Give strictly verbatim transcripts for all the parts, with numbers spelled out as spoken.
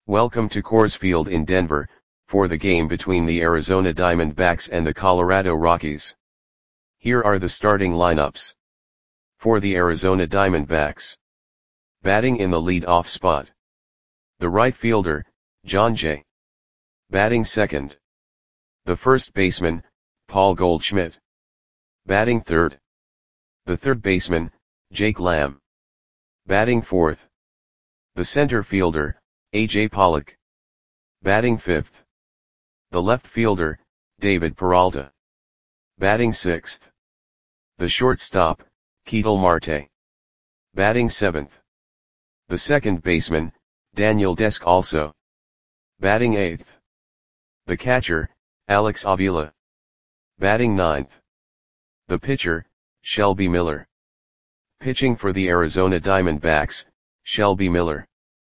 Welcome to Coors Field in Denver, for the game between the Arizona Diamondbacks and the Colorado Rockies. Here are the starting lineups. For the Arizona Diamondbacks. Batting in the lead-off spot. The right fielder, Jon Jay. Batting second. The first baseman, Paul Goldschmidt. Batting third. The third baseman, Jake Lamb. Batting fourth. The center fielder, A J Pollock. Batting fifth. The left fielder, David Peralta. Batting sixth. The shortstop, Ketel Marte. Batting seventh. The second baseman, Daniel Descalso. Batting eighth. The catcher, Alex Avila. Batting ninth. The pitcher, Shelby Miller. Pitching for the Arizona Diamondbacks, Shelby Miller.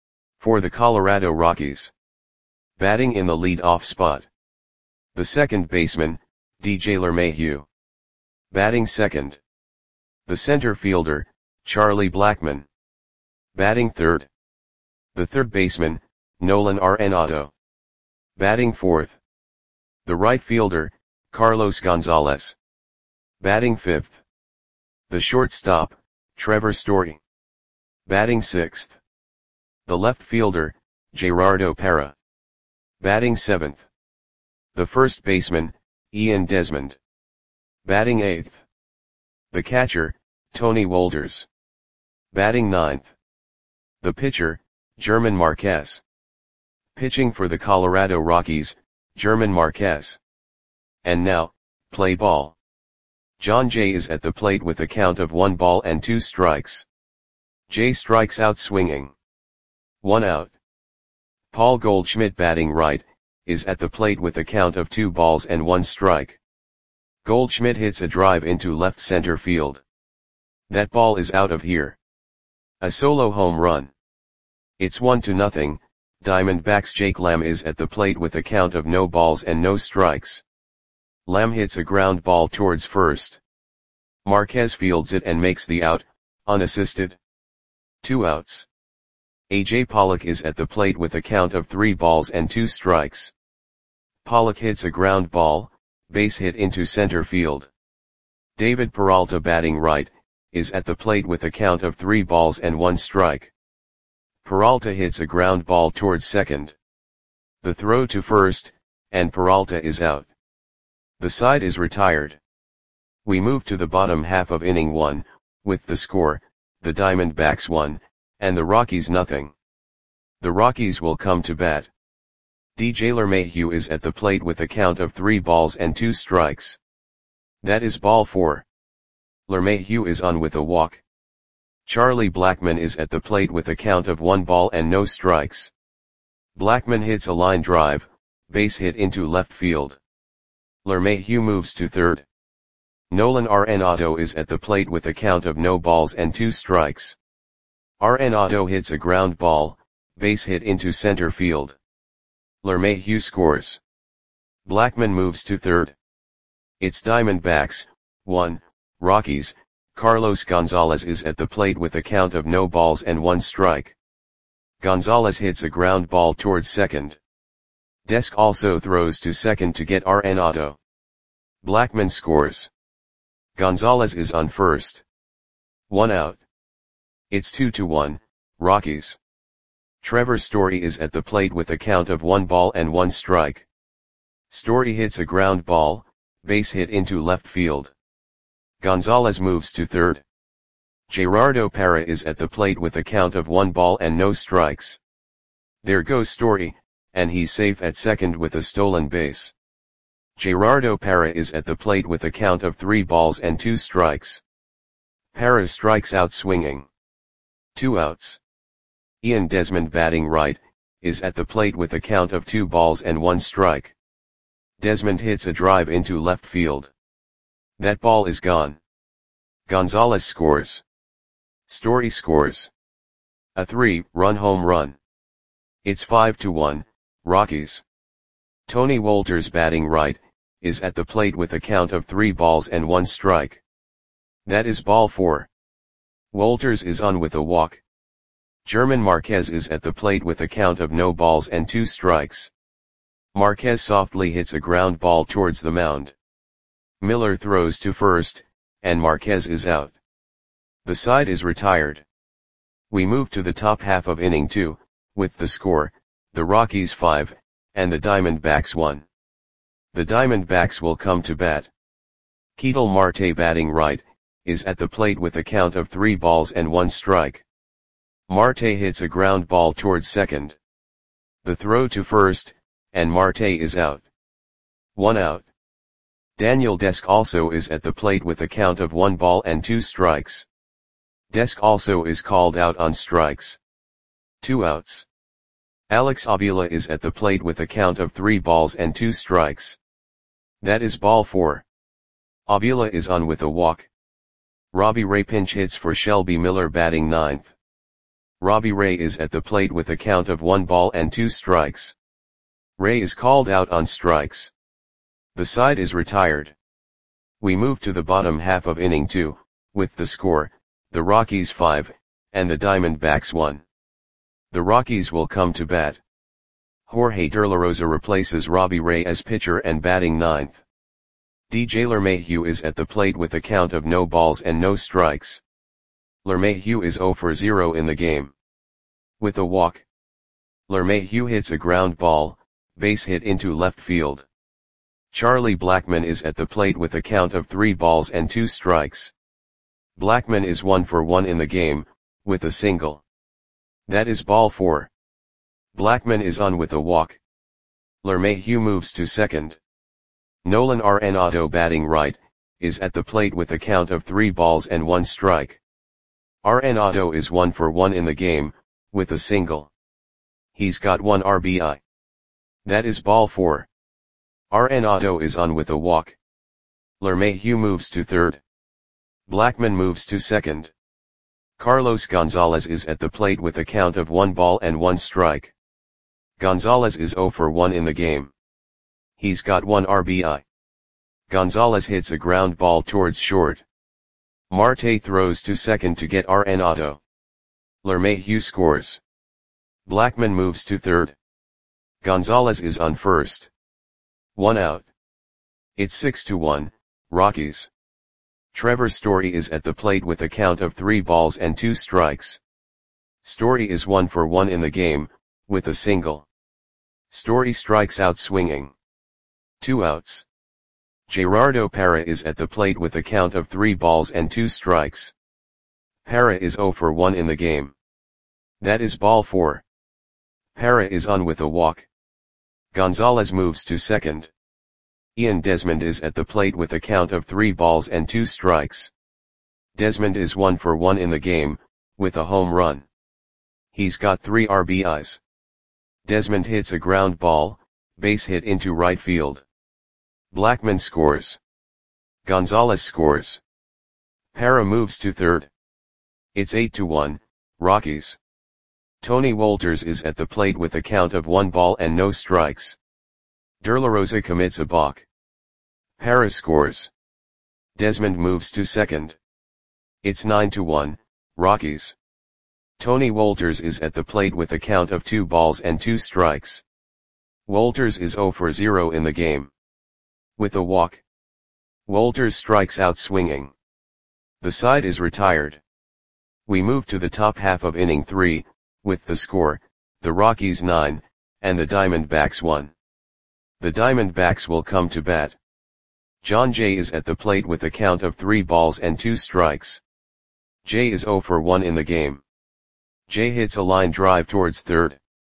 For the Colorado Rockies. Batting in the lead-off spot. The second baseman, D J LeMahieu. Batting second. The center fielder, Charlie Blackmon. Batting third. The third baseman, Nolan Arenado. Batting fourth. The right fielder, Carlos Gonzalez. Batting fifth. The shortstop, Trevor Story. Batting sixth. The left fielder, Gerardo Parra. Batting seventh. The first baseman, Ian Desmond. Batting eighth. The catcher, Tony Wolters. Batting ninth. The pitcher, German Marquez. Pitching for the Colorado Rockies, German Marquez. And now, play ball. Jon Jay is at the plate with a count of one ball and two strikes. Jay strikes out swinging. One out. Paul Goldschmidt, batting right, is at the plate with a count of two balls and one strike. Goldschmidt hits a drive into left center field. That ball is out of here. A solo home run. It's one to nothing. Diamondbacks' Jake Lamb is at the plate with a count of no balls and no strikes. Lamb hits a ground ball towards first. Marquez fields it and makes the out, unassisted. Two outs. A J Pollock is at the plate with a count of three balls and two strikes. Pollock hits a ground ball, base hit into center field. David Peralta, batting right, is at the plate with a count of three balls and one strike. Peralta hits a ground ball towards second. The throw to first, and Peralta is out. The side is retired. We move to the bottom half of inning one, with the score, the Diamondbacks one, and the Rockies nothing. The Rockies will come to bat. D J LeMahieu is at the plate with a count of three balls and two strikes. That is ball four. LeMahieu is on with a walk. Charlie Blackmon is at the plate with a count of one ball and no strikes. Blackmon hits a line drive, base hit into left field. LeMahieu moves to third. Nolan Arenado is at the plate with a count of no balls and two strikes. Arenado hits a ground ball, base hit into center field. LeMahieu scores. Blackmon moves to third. It's Diamondbacks, one, Rockies. Carlos Gonzalez is at the plate with a count of no balls and one strike. Gonzalez hits a ground ball towards second. Desk also throws to second to get Arenado. Blackmon scores. Gonzalez is on first. One out. It's two to one, Rockies. Trevor Story is at the plate with a count of one ball and one strike. Story hits a ground ball, base hit into left field. Gonzalez moves to third. Gerardo Parra is at the plate with a count of one ball and no strikes. There goes Story, and he's safe at second with a stolen base. Gerardo Parra is at the plate with a count of three balls and two strikes. Parra strikes out swinging. Two outs. Ian Desmond, batting right, is at the plate with a count of two balls and one strike. Desmond hits a drive into left field. That ball is gone. Gonzalez scores. Story scores. A three-run home run. It's five to one, Rockies. Tony Wolters, batting right, is at the plate with a count of three balls and one strike. That is ball four. Wolters is on with a walk. German Marquez is at the plate with a count of no balls and two strikes. Marquez softly hits a ground ball towards the mound. Miller throws to first, and Marquez is out. The side is retired. We move to the top half of inning two, with the score, the Rockies five, and the Diamondbacks one. The Diamondbacks will come to bat. Ketel Marte, batting right, is at the plate with a count of three balls and one strike. Marte hits a ground ball towards second. The throw to first, and Marte is out. One out. Daniel Desk also is at the plate with a count of one ball and two strikes. Desk also is called out on strikes. Two outs. Alex Avila is at the plate with a count of three balls and two strikes. That is ball four. Avila is on with a walk. Robbie Ray pinch hits for Shelby Miller, batting ninth. Robbie Ray is at the plate with a count of one ball and two strikes. Ray is called out on strikes. The side is retired. We move to the bottom half of inning two, with the score, the Rockies five, and the Diamondbacks one. The Rockies will come to bat. Jorge De La Rosa replaces Robbie Ray as pitcher and batting ninth. D J LeMahieu is at the plate with a count of no balls and no strikes. LeMahieu is zero for zero in the game. With a walk. LeMahieu hits a ground ball, base hit into left field. Charlie Blackmon is at the plate with a count of three balls and two strikes. Blackmon is one for one in the game, with a single. That is ball four. Blackmon is on with a walk. LeMahieu moves to second. Nolan Arenado, batting right, is at the plate with a count of three balls and one strike. Arenado is one for one in the game, with a single. He's got one R B I. That is ball four. Arenado is on with a walk. LeMahieu moves to third. Blackmon moves to second. Carlos Gonzalez is at the plate with a count of one ball and one strike. Gonzalez is zero for one in the game. He's got one R B I. Gonzalez hits a ground ball towards short. Marte throws to second to get Arenado. LeMahieu scores. Blackmon moves to third. Gonzalez is on first. One out. It's six to one, Rockies. Trevor Story is at the plate with a count of three balls and two strikes. Story is one for one in the game, with a single. Story strikes out swinging. Two outs. Gerardo Parra is at the plate with a count of three balls and two strikes. Parra is zero for one in the game. That is ball four. Parra is on with a walk. Gonzalez moves to second. Ian Desmond is at the plate with a count of three balls and two strikes. Desmond is one for one in the game, with a home run. He's got three R B Is. Desmond hits a ground ball, base hit into right field. Blackmon scores. Gonzalez scores. Parra moves to third. It's eight to one, Rockies. Tony Wolters is at the plate with a count of one ball and no strikes. De La Rosa commits a balk. Parra scores. Desmond moves to second. It's nine to one, Rockies. Tony Wolters is at the plate with a count of two balls and two strikes. Wolters is zero for zero in the game. With a walk. Wolters strikes out swinging. The side is retired. We move to the top half of inning three, with the score, the Rockies nine, and the Diamondbacks one. The Diamondbacks will come to bat. John Jay is at the plate with a count of three balls and two strikes. Jay is zero for one in the game. Jay hits a line drive towards third.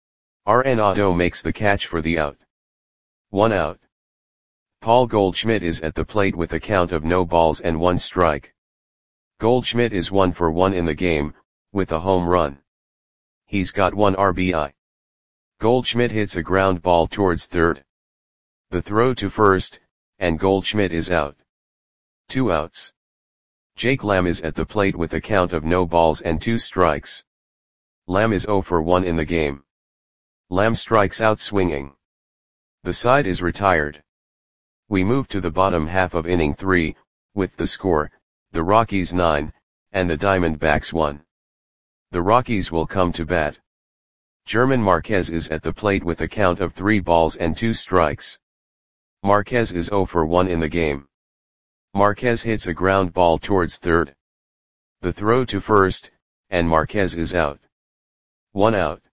Arenado makes the catch for the out. One out. Paul Goldschmidt is at the plate with a count of no balls and one strike. Goldschmidt is one for one in the game, with a home run. He's got one R B I. Goldschmidt hits a ground ball towards third. The throw to first, and Goldschmidt is out. Two outs. Jake Lamb is at the plate with a count of no balls and two strikes. Lamb is zero for one in the game. Lamb strikes out swinging. The side is retired. We move to the bottom half of inning three, with the score, the Rockies nine, and the Diamondbacks one. The Rockies will come to bat. German Marquez is at the plate with a count of three balls and two strikes. Marquez is zero for one in the game. Marquez hits a ground ball towards third. The throw to first, and Marquez is out. One out.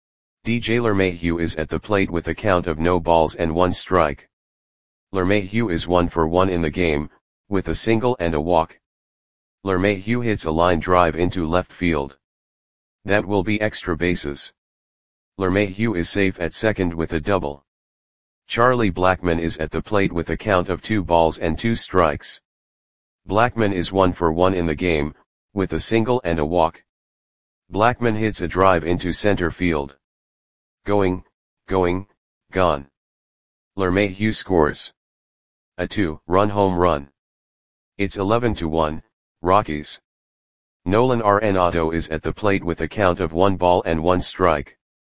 D J LeMahieu is at the plate with a count of no balls and one strike. LeMahieu is one for one in the game, with a single and a walk. LeMahieu hits a line drive into left field. That will be extra bases. LeMahieu is safe at second with a double. Charlie Blackmon is at the plate with a count of two balls and two strikes. Blackmon is one for one in the game, with a single and a walk. Blackmon hits a drive into center field. Going, going, gone. LeMahieu scores a two-run home run. It's eleven to one, Rockies. Nolan Arenado is at the plate with a count of one ball and one strike.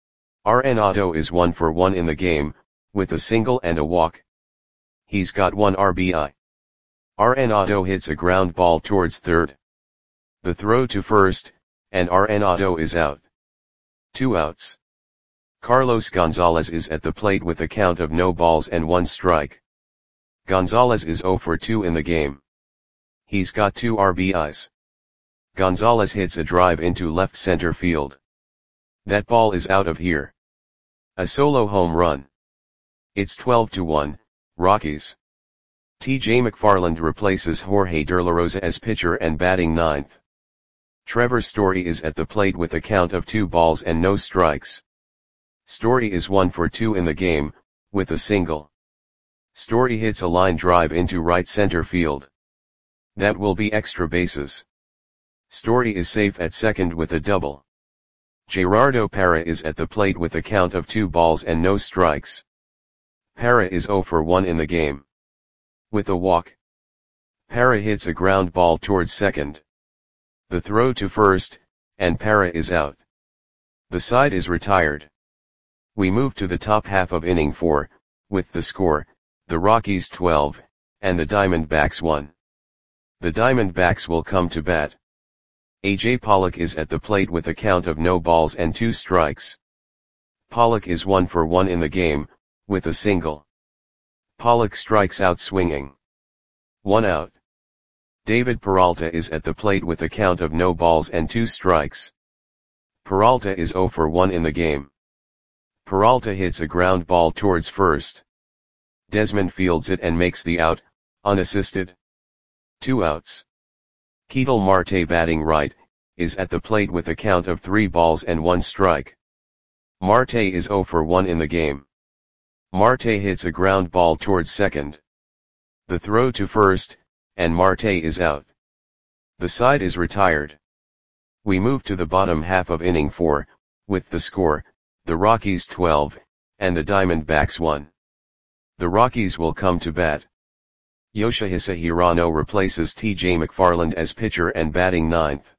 Arenado is one for one in the game, with a single and a walk. He's got one R B I. Arenado hits a ground ball towards third. The throw to first, and Arenado is out. Two outs. Carlos Gonzalez is at the plate with a count of no balls and one strike. Gonzalez is zero for two in the game. He's got two R B Is. Gonzalez hits a drive into left center field. That ball is out of here. A solo home run. It's twelve to one, Rockies. T J McFarland replaces Jorge De La Rosa as pitcher and batting ninth. Trevor Story is at the plate with a count of two balls and no strikes. Story is one for two in the game, with a single. Story hits a line drive into right center field. That will be extra bases. Story is safe at second with a double. Gerardo Parra is at the plate with a count of two balls and no strikes. Parra is zero for one in the game. With a walk. Parra hits a ground ball towards second. The throw to first, and Parra is out. The side is retired. We move to the top half of inning four, with the score, the Rockies twelve, and the Diamondbacks one. The Diamondbacks will come to bat. A J Pollock is at the plate with a count of no balls and two strikes. Pollock is one for one in the game, with a single. Pollock strikes out swinging. One out. David Peralta is at the plate with a count of no balls and two strikes. Peralta is zero for one in the game. Peralta hits a ground ball towards first. Desmond fields it and makes the out, unassisted. Two outs. Ketel Marte, batting right, is at the plate with a count of three balls and one strike. Marte is zero for one in the game. Marte hits a ground ball towards second. The throw to first, and Marte is out. The side is retired. We move to the bottom half of inning four, with the score, the Rockies twelve, and the Diamondbacks one. The Rockies will come to bat. Yoshihisa Hirano replaces T J McFarland as pitcher and batting ninth.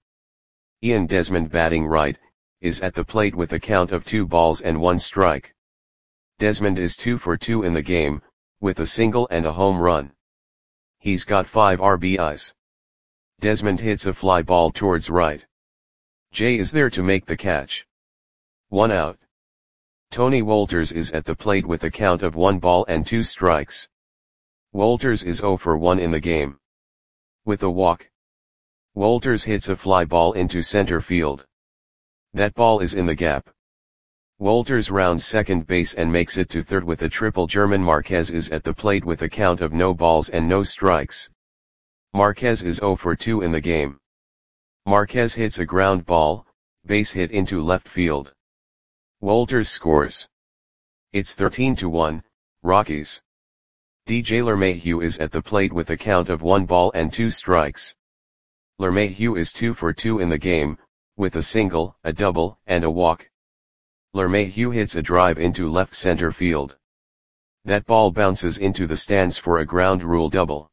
Ian Desmond, batting right, is at the plate with a count of two balls and one strike. Desmond is two for two in the game, with a single and a home run. He's got five R B Is. Desmond hits a fly ball towards right. Jay is there to make the catch. One out. Tony Wolters is at the plate with a count of one ball and two strikes. Wolters is zero for one in the game. With a walk. Wolters hits a fly ball into center field. That ball is in the gap. Wolters rounds second base and makes it to third with a triple. German Marquez is at the plate with a count of no balls and no strikes. Marquez is zero for two in the game. Marquez hits a ground ball, base hit into left field. Wolters scores. It's thirteen to one, Rockies. D J LeMahieu is at the plate with a count of one ball and two strikes. LeMahieu is two for two in the game, with a single, a double, and a walk. LeMahieu hits a drive into left center field. That ball bounces into the stands for a ground rule double.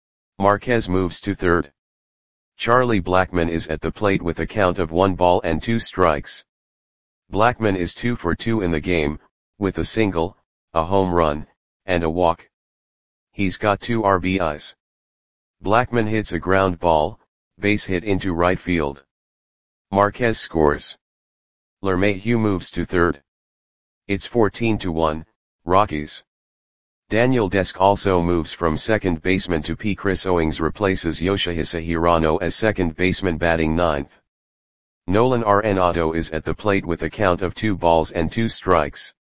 Marquez moves to third. Charlie Blackmon is at the plate with a count of one ball and two strikes. Blackmon is two for two in the game, with a single, a home run, and a walk. He's got two R B Is. Blackmon hits a ground ball, base hit into right field. Marquez scores. LeMahieu moves to third. It's fourteen to one, Rockies. Daniel Desk also moves from second baseman to P. Chris Owings replaces Yoshihisa Hirano as second baseman batting ninth. Nolan Arenado is at the plate with a count of two balls and two strikes.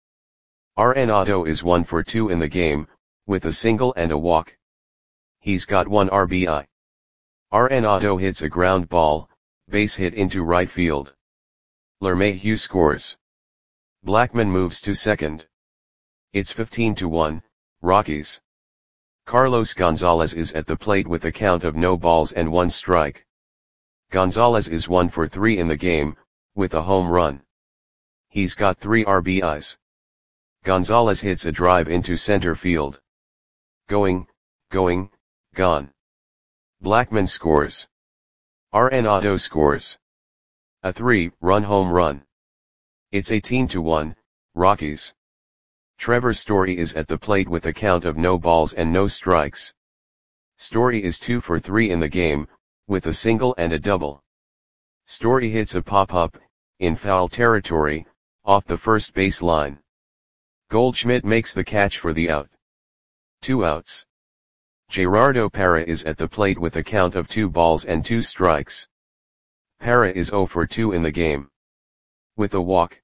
Arenado is one for two in the game, with a single and a walk. He's got one R B I. Arenado hits a ground ball, base hit into right field. LeMahieu scores. Blackman moves to second. It's fifteen to one, Rockies. Carlos Gonzalez is at the plate with a count of no balls and one strike. Gonzalez is one for three in the game, with a home run. He's got three R B Is. Gonzalez hits a drive into center field. Going, going, gone. Blackman scores. Arenado scores. A three-run home run. It's eighteen to one, Rockies. Trevor Story is at the plate with a count of no balls and no strikes. Story is two for three in the game, with a single and a double. Story hits a pop-up, in foul territory, off the first base line. Goldschmidt makes the catch for the out. Two outs. Gerardo Parra is at the plate with a count of two balls and two strikes. Parra is zero for two in the game. With a walk.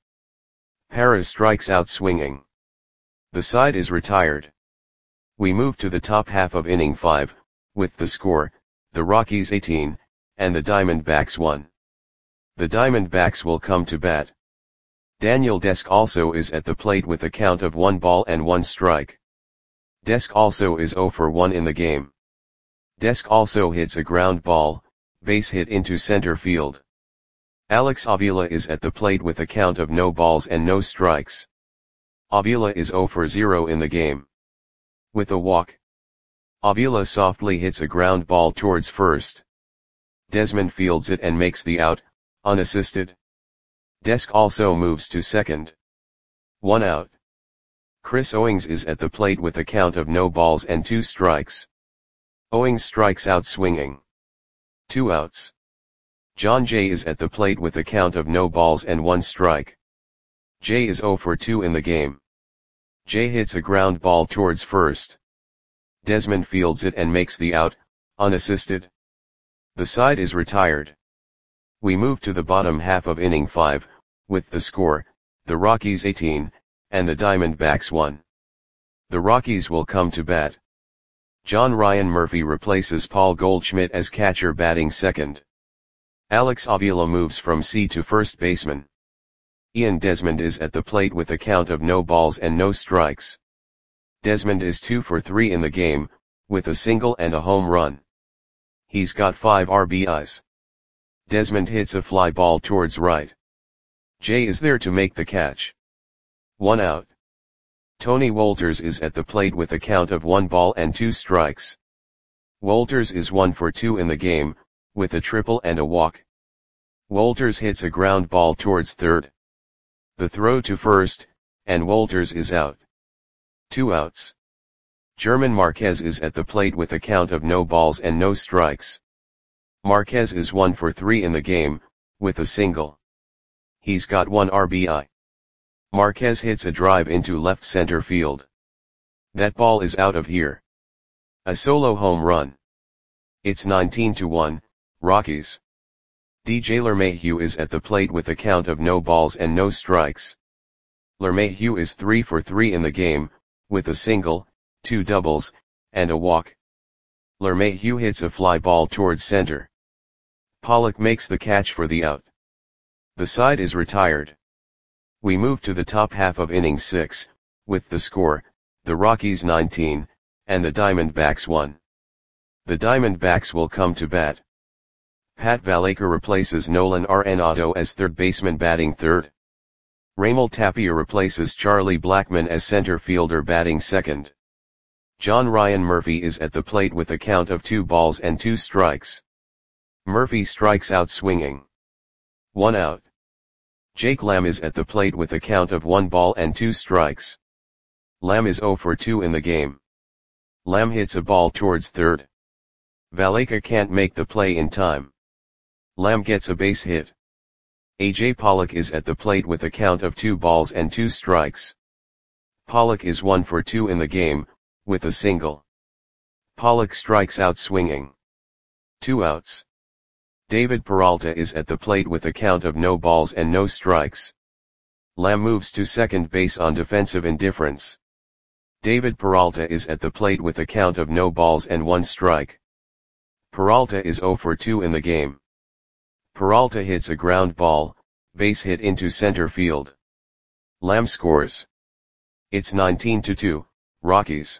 Parra strikes out swinging. The side is retired. We move to the top half of inning five, with the score, the Rockies eighteen, and the Diamondbacks one. The Diamondbacks will come to bat. Daniel Desk also is at the plate with a count of one ball and one strike. Desk also is zero for one in the game. Desk also hits a ground ball, base hit into center field. Alex Avila is at the plate with a count of no balls and no strikes. Avila is zero for zero in the game. With a walk. Avila softly hits a ground ball towards first. Desmond fields it and makes the out, unassisted. Desk also moves to second. One out. Chris Owings is at the plate with a count of no balls and two strikes. Owings strikes out swinging. Two outs. John Jay is at the plate with a count of no balls and one strike. Jay is zero for two in the game. Jay hits a ground ball towards first. Desmond fields it and makes the out, unassisted. The side is retired. We move to the bottom half of inning five, with the score, the Rockies eighteen, and the Diamondbacks one. The Rockies will come to bat. John Ryan Murphy replaces Paul Goldschmidt as catcher batting second. Alex Avila moves from C to first baseman. Ian Desmond is at the plate with a count of no balls and no strikes. Desmond is two for three in the game, with a single and a home run. He's got five R B Is. Desmond hits a fly ball towards right. Jay is there to make the catch. One out. Tony Wolters is at the plate with a count of one ball and two strikes. Wolters is one for two in the game, with a triple and a walk. Wolters hits a ground ball towards third. The throw to first, and Wolters is out. Two outs. German Marquez is at the plate with a count of no balls and no strikes. Marquez is one for three in the game, with a single. He's got one R B I. Marquez hits a drive into left center field. That ball is out of here. A solo home run. It's nineteen to one, Rockies. D J LeMahieu is at the plate with a count of no balls and no strikes. LeMahieu is three for three in the game, with a single, two doubles, and a walk. LeMahieu hits a fly ball towards center. Pollock makes the catch for the out. The side is retired. We move to the top half of inning six, with the score, the Rockies nineteen, and the Diamondbacks one. The Diamondbacks will come to bat. Pat Valaika replaces Nolan Arenado as third baseman batting third. Raimel Tapia replaces Charlie Blackmon as center fielder batting second. John Ryan Murphy is at the plate with a count of two balls and two strikes. Murphy strikes out swinging. One out. Jake Lamb is at the plate with a count of one ball and two strikes. Lamb is zero for two in the game. Lamb hits a ball towards third. Valaika can't make the play in time. Lamb gets a base hit. A J Pollock is at the plate with a count of two balls and two strikes. Pollock is one for two in the game, with a single. Pollock strikes out swinging. Two outs. David Peralta is at the plate with a count of no balls and no strikes. Lamb moves to second base on defensive indifference. David Peralta is at the plate with a count of no balls and one strike. Peralta is zero for two in the game. Peralta hits a ground ball, base hit into center field. Lamb scores. It's nineteen to two, Rockies.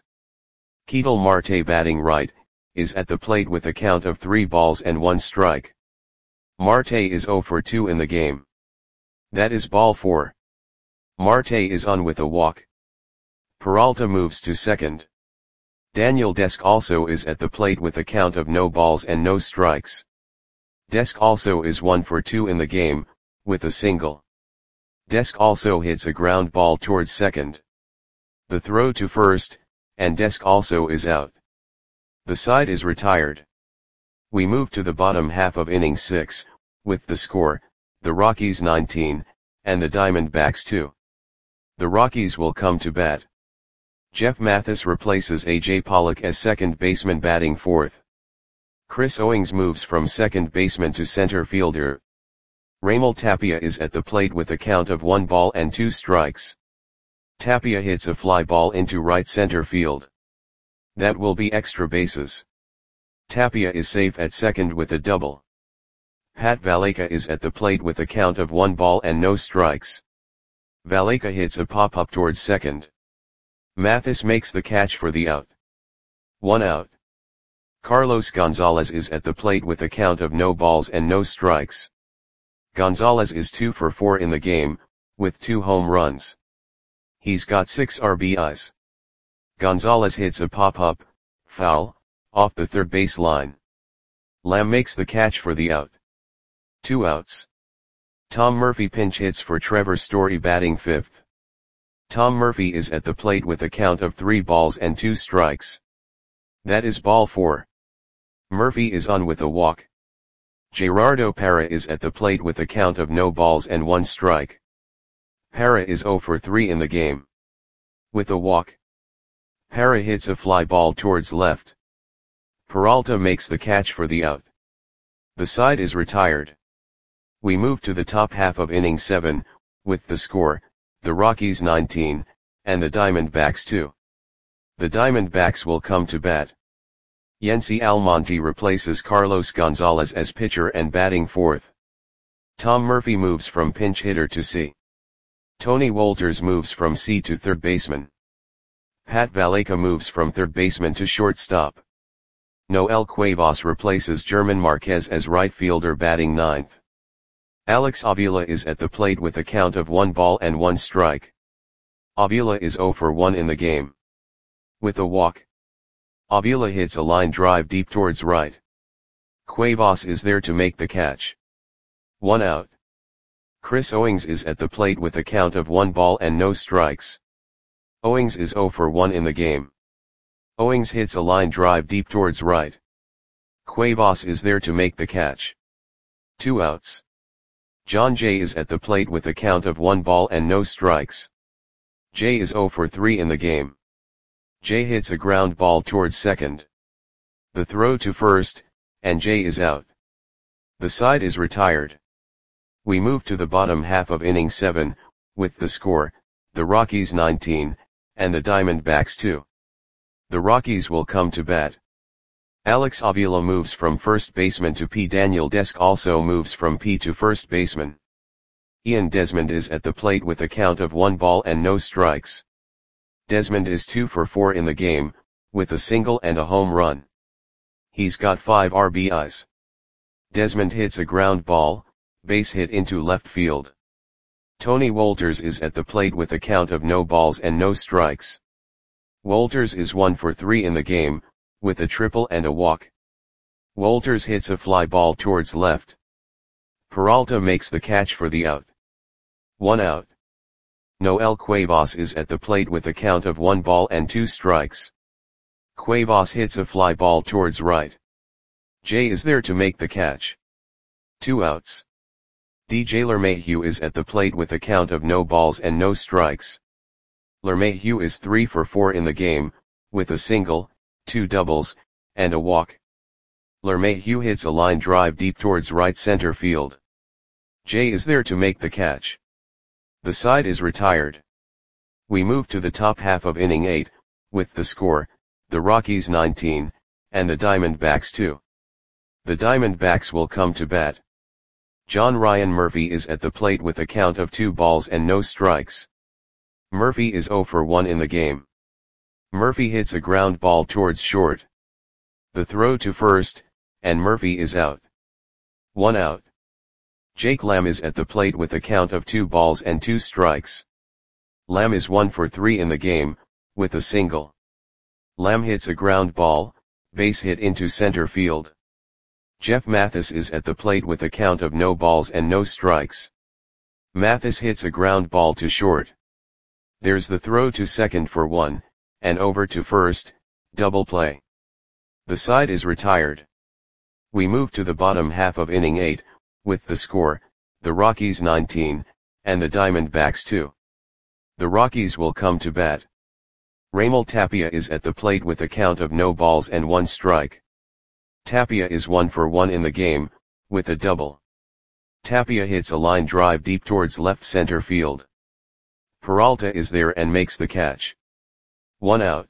Ketel Marte, batting right, is at the plate with a count of three balls and one strike. Marte is zero for two in the game. That is ball four. Marte is on with a walk. Peralta moves to second. Daniel Desk also is at the plate with a count of no balls and no strikes. Desk also is one for two in the game, with a single. Desk also hits a ground ball towards second. The throw to first, and Desk also is out. The side is retired. We move to the bottom half of inning six, with the score, the Rockies nineteen, and the Diamondbacks two. The Rockies will come to bat. Jeff Mathis replaces A J Pollock as second baseman, batting fourth. Chris Owings moves from second baseman to center fielder. Raimel Tapia is at the plate with a count of one ball and two strikes. Tapia hits a fly ball into right center field. That will be extra bases. Tapia is safe at second with a double. Pat Valaika is at the plate with a count of one ball and no strikes. Valaika hits a pop-up towards second. Mathis makes the catch for the out. One out. Carlos Gonzalez is at the plate with a count of no balls and no strikes. Gonzalez is two for four in the game, with two home runs. He's got six R B Is. Gonzalez hits a pop-up, foul, off the third base line. Lamb makes the catch for the out. Two outs. Tom Murphy pinch hits for Trevor Story, batting fifth. Tom Murphy is at the plate with a count of three balls and two strikes. That is ball four. Murphy is on with a walk. Gerardo Parra is at the plate with a count of no balls and one strike. Parra is zero for three in the game. With a walk. Parra hits a fly ball towards left. Peralta makes the catch for the out. The side is retired. We move to the top half of inning seven, with the score, the Rockies nineteen, and the Diamondbacks two. The Diamondbacks will come to bat. Yency Almonte replaces Carlos Gonzalez as pitcher and batting fourth. Tom Murphy moves from pinch hitter to C. Tony Wolters moves from C to third baseman. Pat Valaika moves from third baseman to shortstop. Noel Cuevas replaces German Marquez as right fielder, batting ninth. Alex Avila is at the plate with a count of one ball and one strike. Avila is zero for one in the game. With a walk. Avila hits a line drive deep towards right. Cuevas is there to make the catch. One out. Chris Owings is at the plate with a count of one ball and no strikes. Owings is zero for one in the game. Owings hits a line drive deep towards right. Cuevas is there to make the catch. Two outs. John Jay is at the plate with a count of one ball and no strikes. Jay is zero for three in the game. Jay hits a ground ball towards second. The throw to first, and Jay is out. The side is retired. We move to the bottom half of inning seven, with the score, the Rockies nineteen, and the Diamondbacks two. The Rockies will come to bat. Alex Avila moves from first baseman to P. Daniel Desk also moves from P to first baseman. Ian Desmond is at the plate with a count of one ball and no strikes. Desmond is two for four in the game, with a single and a home run. He's got five R B Is. Desmond hits a ground ball, base hit into left field. Tony Wolters is at the plate with a count of no balls and no strikes. Wolters is one for three in the game, with a triple and a walk. Wolters hits a fly ball towards left. Peralta makes the catch for the out. One out. Noel Cuevas is at the plate with a count of one ball and two strikes. Cuevas hits a fly ball towards right. Jay is there to make the catch. Two outs. D J LeMahieu is at the plate with a count of no balls and no strikes. LeMahieu is three for four in the game, with a single, two doubles, and a walk. LeMahieu hits a line drive deep towards right center field. Jay is there to make the catch. The side is retired. We move to the top half of inning eight, with the score, the Rockies nineteen, and the Diamondbacks two. The Diamondbacks will come to bat. John Ryan Murphy is at the plate with a count of two balls and no strikes. Murphy is zero for one in the game. Murphy hits a ground ball towards short. The throw to first, and Murphy is out. One out. Jake Lamb is at the plate with a count of two balls and two strikes. Lamb is one for three in the game, with a single. Lamb hits a ground ball, base hit into center field. Jeff Mathis is at the plate with a count of no balls and no strikes. Mathis hits a ground ball to short. There's the throw to second for one, and over to first, double play. The side is retired. We move to the bottom half of inning eight, with the score, the Rockies nineteen, and the Diamondbacks two. The Rockies will come to bat. Raimel Tapia is at the plate with a count of no balls and one strike. Tapia is one for one in the game, with a double. Tapia hits a line drive deep towards left center field. Peralta is there and makes the catch. One out.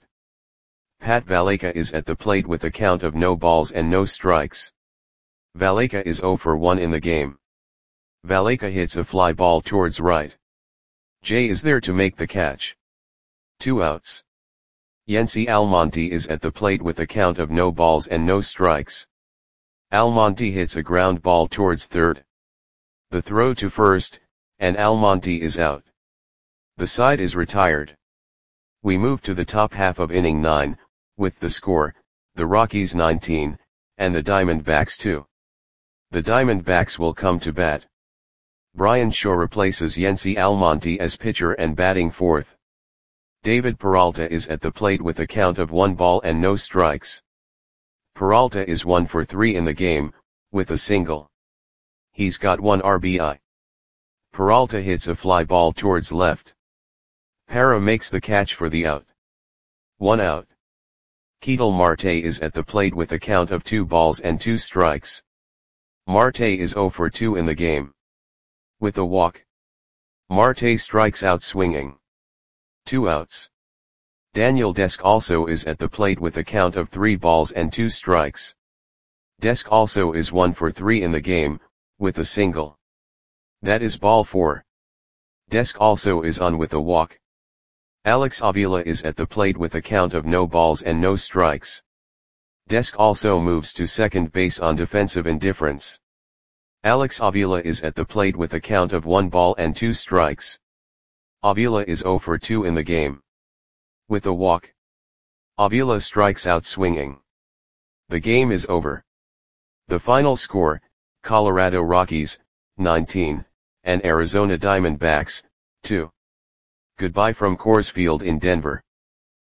Pat Valaika is at the plate with a count of no balls and no strikes. Valaika is zero for one in the game. Valaika hits a fly ball towards right. Jay is there to make the catch. Two outs. Yency Almonte is at the plate with a count of no balls and no strikes. Almonte hits a ground ball towards third. The throw to first, and Almonte is out. The side is retired. We move to the top half of inning nine, with the score, the Rockies nineteen, and the Diamondbacks two. The Diamondbacks will come to bat. Brian Shaw replaces Yency Almonte as pitcher and batting fourth. David Peralta is at the plate with a count of one ball and no strikes. Peralta is one for three in the game, with a single. He's got one R B I. Peralta hits a fly ball towards left. Para makes the catch for the out. One out. Ketel Marte is at the plate with a count of two balls and two strikes. Marte is zero for two in the game. With a walk. Marte strikes out swinging. Two outs. Daniel Desk also is at the plate with a count of three balls and two strikes. Desk also is one for three in the game, with a single. That is ball four. Desk also is on with a walk. Alex Avila is at the plate with a count of no balls and no strikes. Desk also moves to second base on defensive indifference. Alex Avila is at the plate with a count of one ball and two strikes. Avila is zero for two in the game. With a walk. Avila strikes out swinging. The game is over. The final score, Colorado Rockies, nineteen, and Arizona Diamondbacks, two. Goodbye from Coors Field in Denver.